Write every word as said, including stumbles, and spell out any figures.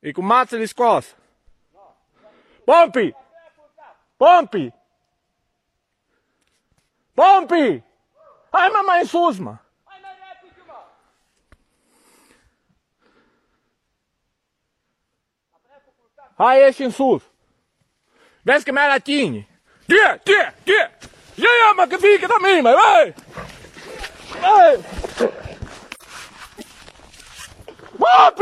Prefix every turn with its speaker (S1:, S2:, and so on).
S1: E cu mațele scoase. Pompi! Pompi! Pompi! Hai mă mai în sus, mă!
S2: Hai mai repede, mă!
S1: Hai ieși în sus! Vezi că mi-a la tine! Tie, tie, tie! Ia, mă, că pică de mine, mă, vai! Vai! Pompi!